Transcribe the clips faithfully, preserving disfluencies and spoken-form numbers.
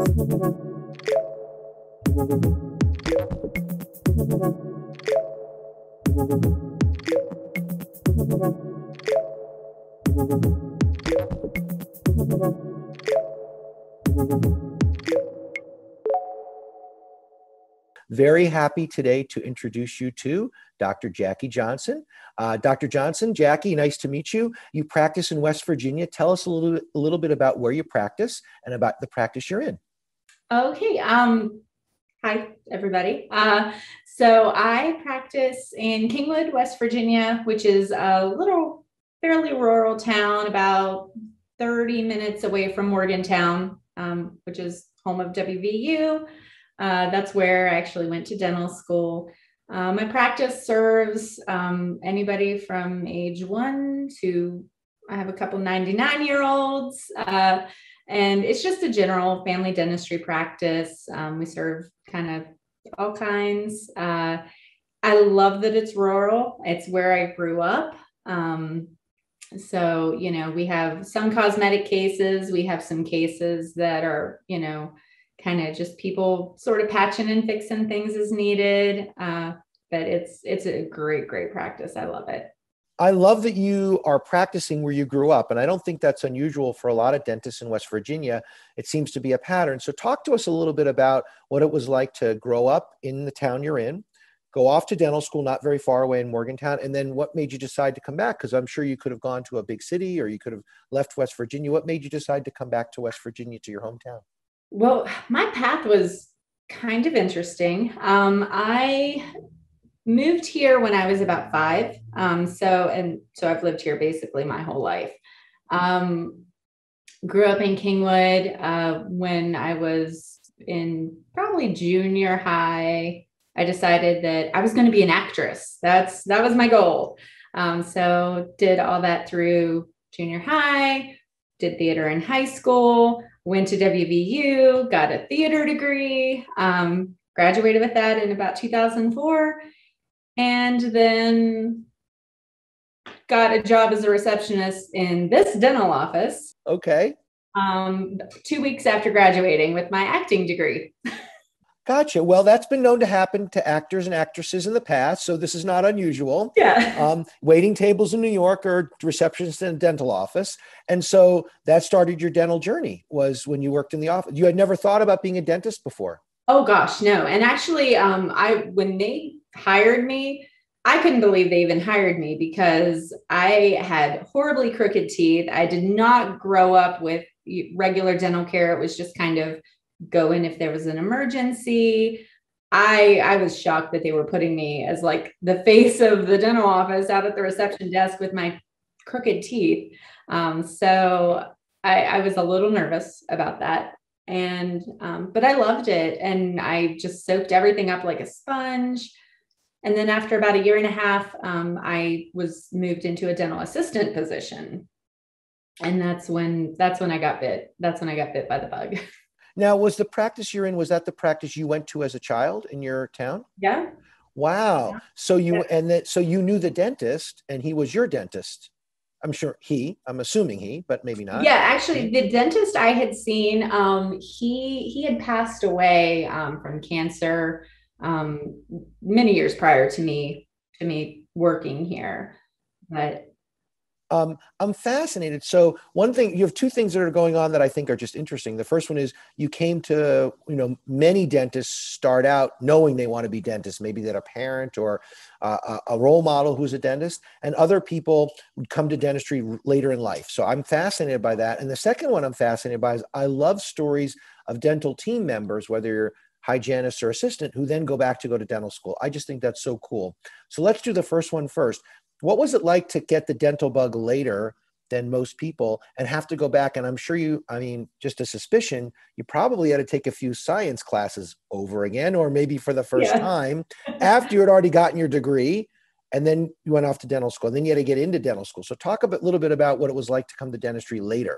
Very happy today to introduce you to Doctor Jackie Johnson. Uh, Doctor Johnson, Jackie, nice to meet you. You practice in West Virginia. Tell us a little, a little bit about where you practice and about the practice you're in. Okay. Um, hi, everybody. Uh, so I practice in Kingwood, West Virginia, which is a little fairly rural town, about thirty minutes away from Morgantown, um, which is home of W V U. Uh, that's where I actually went to dental school. Uh, my practice serves um, anybody from age one to, I have a couple ninety-nine year olds, uh, and it's just a general family dentistry practice. Um, we serve kind of all kinds. Uh, I love that it's rural. It's where I grew up. Um, so, you know, we have some cosmetic cases. We have some cases that are, you know, kind of just people sort of patching and fixing things as needed. Uh, but it's, it's a great, great practice. I love it. I love that you are practicing where you grew up. And I don't think that's unusual for a lot of dentists in West Virginia. It seems to be a pattern. So talk to us a little bit about what it was like to grow up in the town you're in, go off to dental school, not very far away in Morgantown. And then what made you decide to come back? Because I'm sure you could have gone to a big city or you could have left West Virginia. What made you decide to come back to West Virginia, to your hometown? Well, my path was kind of interesting. Um, I moved here when I was about five. Um, so, and so I've lived here basically my whole life. Um, grew up in Kingwood. Uh, when I was in probably junior high, I decided that I was going to be an actress. That's, that was my goal. Um, so did all that through junior high, did theater in high school, went to W V U, got a theater degree, um, graduated with that in about two thousand four, and then got a job as a receptionist in this dental office. Okay. Um, two weeks after graduating with my acting degree. Gotcha. Well, that's been known to happen to actors and actresses in the past, so this is not unusual. Yeah. Um, waiting tables in New York or receptionist in a dental office. And so that started your dental journey, was when you worked in the office. You had never thought about being a dentist before? Oh, gosh, no. And actually, um, I when they hired me, I couldn't believe they even hired me because I had horribly crooked teeth. I did not grow up with regular dental care. It was just kind of go in if there was an emergency. I, I was shocked that they were putting me as like the face of the dental office out at the reception desk with my crooked teeth. Um, so I, I was a little nervous about that. And, um, but I loved it. And I just soaked everything up like a sponge. And then after about a year and a half, um, I was moved into a dental assistant position. And that's when, that's when I got bit. That's when I got bit by the bug. Now, was the practice you're in, was that the practice you went to as a child in your town? Yeah. Wow. Yeah. So you, Yeah. and that, so you knew the dentist and he was your dentist. I'm sure he, I'm assuming he, but maybe not. Yeah, actually the dentist I had seen, um, he, he had passed away, um, from cancer, um, many years prior to me, to me working here, but Um, I'm fascinated. So one thing, you have two things that are going on that I think are just interesting. The first one is you came to, you know, many dentists start out knowing they want to be dentists, maybe they're a parent or uh, a role model who's a dentist, and other people would come to dentistry later in life. So I'm fascinated by that. And the second one I'm fascinated by is I love stories of dental team members, whether you're hygienist or assistant, who then go back to go to dental school. I just think that's so cool. So let's do the first one first. What was it like to get the dental bug later than most people and have to go back? And I'm sure you, I mean, just a suspicion, you probably had to take a few science classes over again, or maybe for the first yeah. time after you had already gotten your degree, and then you went off to dental school, and then you had to get into dental school. So talk a bit, little bit about what it was like to come to dentistry later.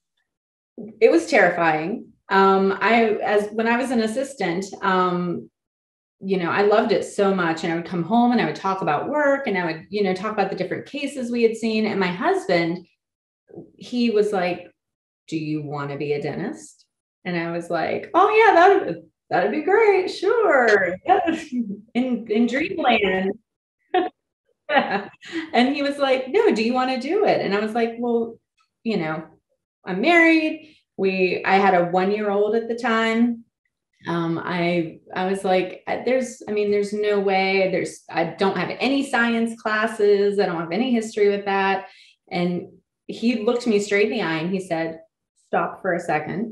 It was terrifying. Um, I, as when I was an assistant, um, you know, I loved it so much. And I would come home and I would talk about work and I would, you know, talk about the different cases we had seen. And my husband, he was like, do you want to be a dentist? And I was like, oh yeah, that'd, that'd be great. Sure. Yeah. In, in dreamland. Yeah. And he was like, no, do you want to do it? And I was like, well, you know, I'm married. We, I had a one year old at the time. Um, I, I was like, there's, I mean, there's no way there's, I don't have any science classes. I don't have any history with that. And he looked me straight in the eye and he said, stop for a second.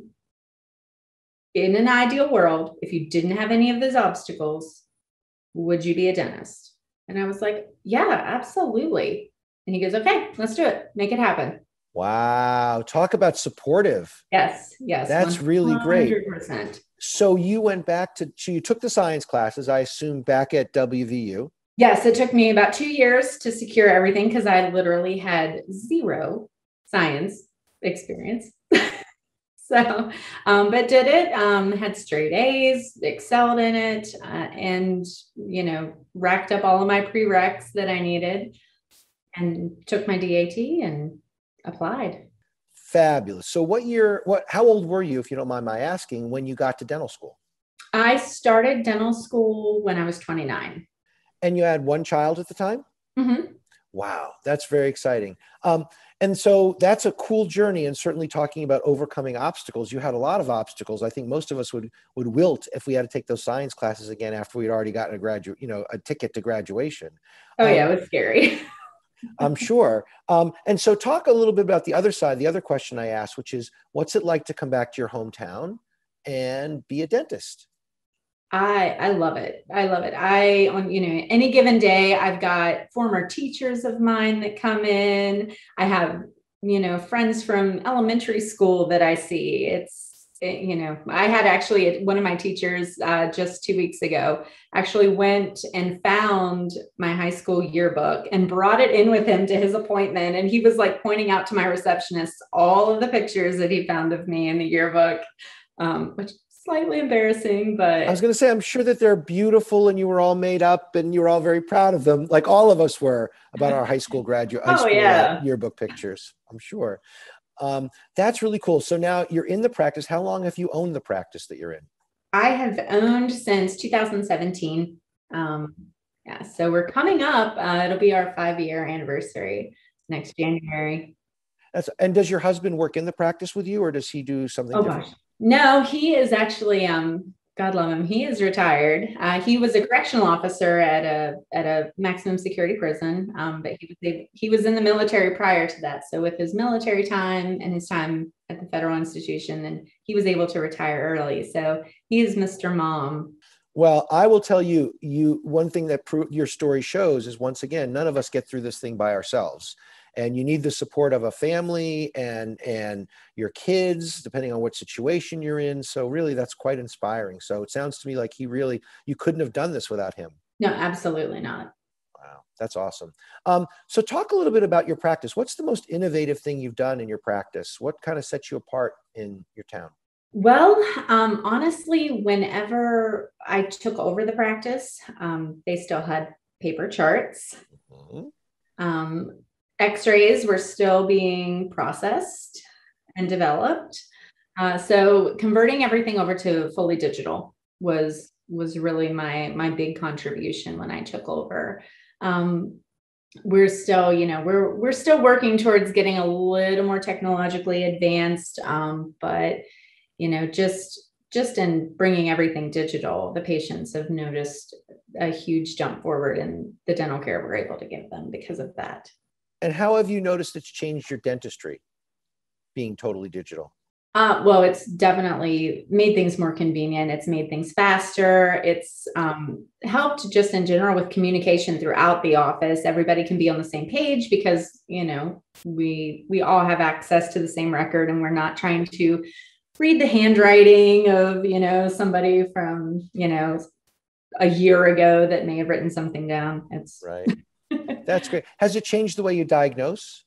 In an ideal world, if you didn't have any of those obstacles, would you be a dentist? And I was like, yeah, absolutely. And he goes, okay, let's do it. Make it happen. Wow. Talk about supportive. Yes. Yes. That's really great. one hundred percent. So you went back to, so you took the science classes, I assume, back at W V U. Yes. It took me about two years to secure everything because I literally had zero science experience. So, um, but did it, um, had straight A's, excelled in it, uh, and, you know, racked up all of my prereqs that I needed and took my D A T and applied. Fabulous. So what year, what, how old were you, if you don't mind my asking, when you got to dental school? I started dental school when I was twenty-nine. And you had one child at the time? Mm-hmm. Wow. That's very exciting. Um, And so that's a cool journey. And certainly talking about overcoming obstacles, you had a lot of obstacles. I think most of us would, would wilt if we had to take those science classes again after we'd already gotten a graduate, you know, a ticket to graduation. Oh um, yeah, it was scary. I'm sure. Um, and so talk a little bit about the other side, the other question I asked, which is, what's it like to come back to your hometown and be a dentist? I I love it. I love it. I, on, you know, any given day, I've got former teachers of mine that come in. I have, you know, friends from elementary school that I see. It's, it, you know, I had actually one of my teachers uh, just two weeks ago actually went and found my high school yearbook and brought it in with him to his appointment. And he was like pointing out to my receptionist all of the pictures that he found of me in the yearbook, um, which slightly embarrassing, but I was going to say, I'm sure that they're beautiful and you were all made up and you were all very proud of them, like all of us were about our high school graduate, high oh, school yeah. uh, yearbook pictures, I'm sure. Um, that's really cool. So now you're in the practice. How long have you owned the practice that you're in? I have owned since two thousand seventeen. Um, yeah, so we're coming up. Uh, it'll be our five year anniversary next January. That's, and does your husband work in the practice with you or does he do something oh, different? Gosh. No, he is actually, um, God love him. He is retired. Uh, he was a correctional officer at a at a maximum security prison, um, but he was he was in the military prior to that. So with his military time and his time at the federal institution, then he was able to retire early. So he is Mister Mom. Well, I will tell you, you one thing that pro- your story shows is, once again, none of us get through this thing by ourselves. And you need the support of a family and and your kids, depending on what situation you're in. So really, that's quite inspiring. So it sounds to me like he really, you couldn't have done this without him. No, absolutely not. Wow, that's awesome. Um, so talk a little bit about your practice. What's the most innovative thing you've done in your practice? What kind of sets you apart in your town? Well, um, honestly, whenever I took over the practice, um, they still had paper charts. Mm-hmm. Um, X-rays were still being processed and developed. Uh, so converting everything over to fully digital was was really my my big contribution when I took over. Um, we're still, you know, we're we're still working towards getting a little more technologically advanced, um, but you know, just just in bringing everything digital, the patients have noticed a huge jump forward in the dental care we're able to give them because of that. And how have you noticed it's changed your dentistry, being totally digital? Uh, well, it's definitely made things more convenient. It's made things faster. It's um, helped just in general with communication throughout the office. Everybody can be on the same page because, you know, we we all have access to the same record and we're not trying to read the handwriting of, you know, somebody from, you know, a year ago that may have written something down. It's right. That's great. Has it changed the way you diagnose?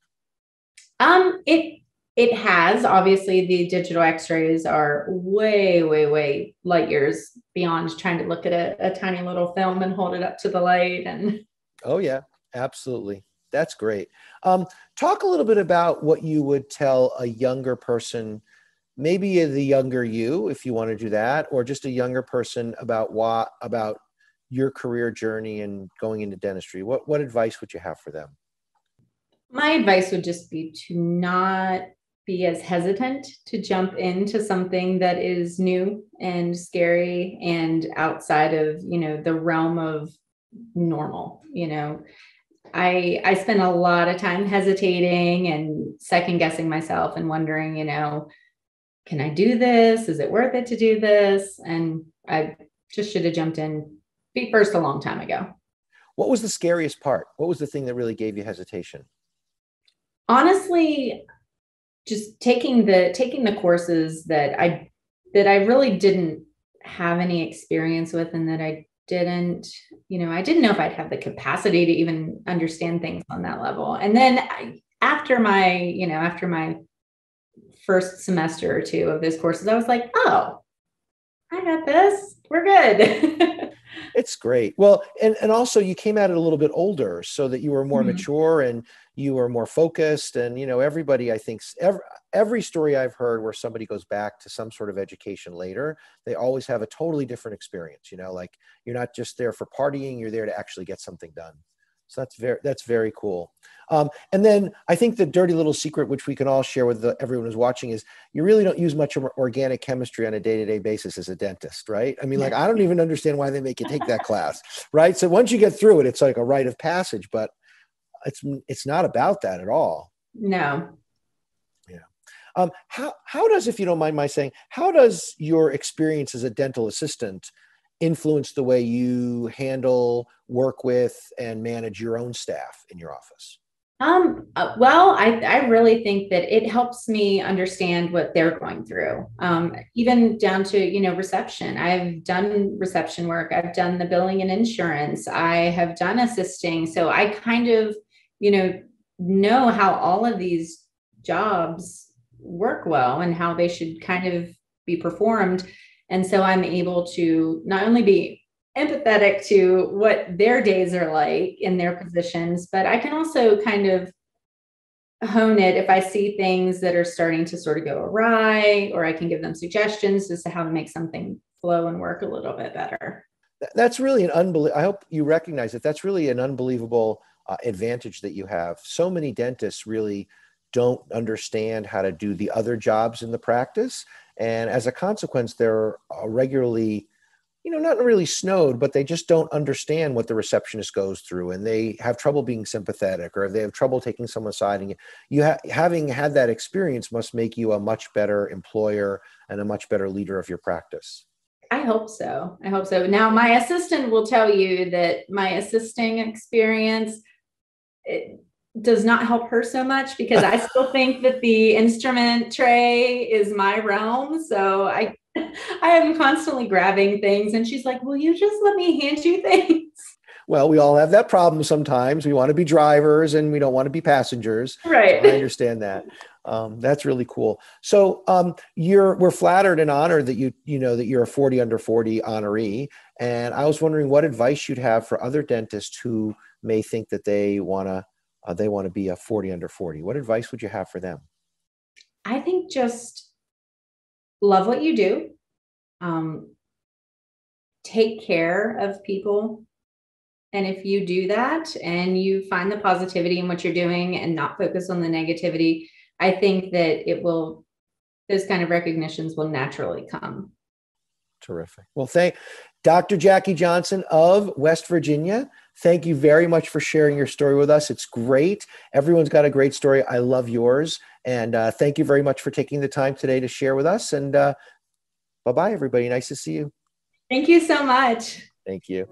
Um, it it has. Obviously, the digital X-rays are way, way, way light years beyond trying to look at a, a tiny little film and hold it up to the light. And oh yeah, absolutely. That's great. Um, talk a little bit about what you would tell a younger person maybe the younger you, if you want to do that, or just a younger person about what, about your career journey and going into dentistry, what, what advice would you have for them? My advice would just be to not be as hesitant to jump into something that is new and scary and outside of, you know, the realm of normal. You know, I I spent a lot of time hesitating and second guessing myself and wondering, you know, can I do this? Is it worth it to do this? And I just should have jumped in feet first a long time ago. What was the scariest part? What was the thing that really gave you hesitation? Honestly, just taking the taking the courses that I that I really didn't have any experience with, and that I didn't, you know, I didn't know if I'd have the capacity to even understand things on that level. And then I, after my, you know, after my first semester or two of those courses, I was like, oh, I got this. We're good. It's great. Well, and, and also you came at it a little bit older so that you were more mm-hmm. mature and you were more focused. And, you know, everybody, I think every, every story I've heard where somebody goes back to some sort of education later, they always have a totally different experience. You know, like you're not just there for partying, you're there to actually get something done. So that's very, that's very cool. Um, and then I think the dirty little secret, which we can all share with the, everyone who's watching, is you really don't use much of organic chemistry on a day-to-day basis as a dentist, right? I mean, like, I don't even understand why they make you take that class, right? So once you get through it, it's like a rite of passage, but it's, it's not about that at all. No. Yeah. Um, how, how does, if you don't mind my saying, how does your experience as a dental assistant influence the way you handle, work with, and manage your own staff in your office? Um, uh, well, I, I really think that it helps me understand what they're going through. Um, even down to, you know, reception. I've done reception work. I've done the billing and insurance. I have done assisting. So I kind of, you know, know how all of these jobs work well and how they should kind of be performed. And so I'm able to not only be empathetic to what their days are like in their positions, but I can also kind of hone it if I see things that are starting to sort of go awry, or I can give them suggestions as to how to make something flow and work a little bit better. That's really an unbelievable, I hope you recognize that that's really an unbelievable uh, advantage that you have. So many dentists really don't understand how to do the other jobs in the practice. And as a consequence, they're regularly, you know, not really snowed, but they just don't understand what the receptionist goes through, and they have trouble being sympathetic, or they have trouble taking someone aside. And you ha- having had that experience must make you a much better employer and a much better leader of your practice. I hope so. I hope so. Now, my assistant will tell you that my assisting experience, it does not help her so much, because I still think that the instrument tray is my realm. So I, I am constantly grabbing things, and she's like, will you just let me hand you things? Well, we all have that problem sometimes. We want to be drivers and we don't want to be passengers. Right. So I understand that. Um, that's really cool. So um, you're, we're flattered and honored that you, you know, that you're a forty under forty honoree. And I was wondering what advice you'd have for other dentists who may think that they want to, uh, they want to be a forty under forty. What advice would you have for them? I think just love what you do. Um, take care of people. And if you do that and you find the positivity in what you're doing and not focus on the negativity, I think that it will, those kind of recognitions will naturally come. Terrific. Well, thank Doctor Jackie Johnson of West Virginia. Thank you very much for sharing your story with us. It's great. Everyone's got a great story. I love yours. And uh, thank you very much for taking the time today to share with us. And uh, bye-bye, everybody. Nice to see you. Thank you so much. Thank you.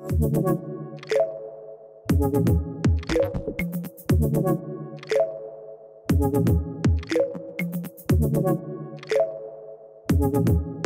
Thank you.